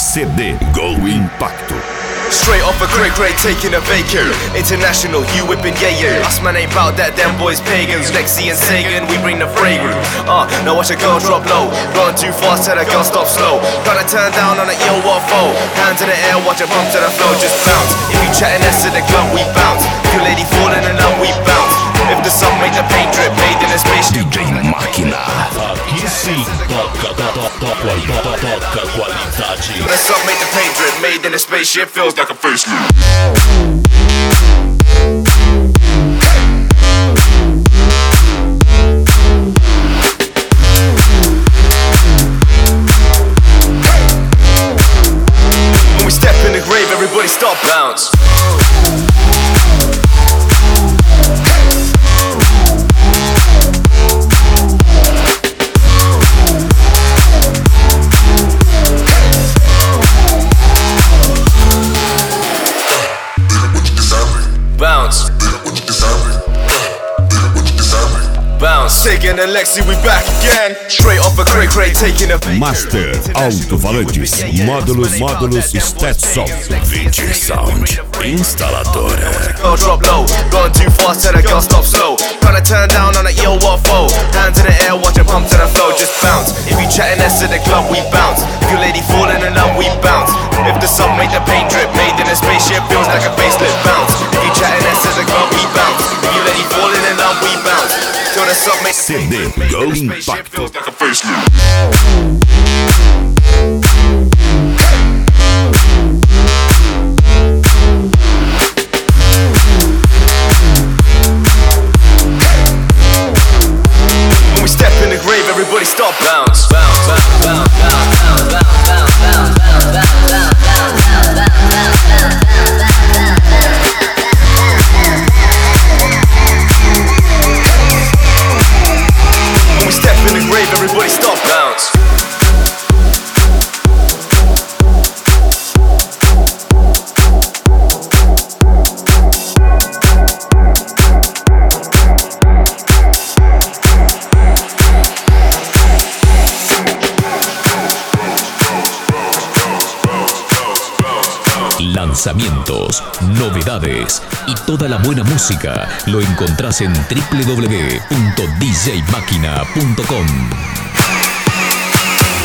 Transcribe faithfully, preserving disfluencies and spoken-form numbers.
C D Go Impacto. Straight off a great grade, taking a vacay. International, you whipping yeah yeah. Us man ain't bout that, them boys pagans. Lexi and Sagan, we bring the fragrance. Uh, now watch a girl drop low. Going too fast, tell a girl stop slow. Gonna turn down on a yo what foe. Hands in the air, watch a bump to the flow, just bounce. If you chatting S to the club, we bounce. If you lady falling in love, we bounce. If the sun make the paint drip, made in a space. D J Máquina. Aqui sim, toca, toca, toca, toca, toca qualidade. The sun make the paint drip, made in a spaceship, feels like a facelift. When we step in the grave, everybody stop, bounce. Bounce. Bounce. Taking a Lexi, we back again. Straight off a crate crate, taking a Master Alto-Falantes, módulos, módulos Stetson. Vintage Sound Instaladora. Girl drop low, going too fast, tell the girl stop slow. Gonna turn down on a yo what foe. Hands in the air, watch a pump to the flow, just bounce. If you chatting S to the club, we bounce. If you lady falling in love, we bounce. If the sun make the paint drip, made in a spaceship, feels like a facelift, bounce. If you chatting S to the club, we bounce. If you lady falling in love, we bounce. Till the sun make the C D Go Impacto. feels like a facelift. When we step in the grave, everybody stop, bounce, bounce, bounce, bounce, bounce, bounce, bounce, bounce, bounce, bounce, When we step in the grave, everybody stop, bounce. Lanzamientos, novedades y toda la buena música lo encontrás en w w w punto d j máquina punto com.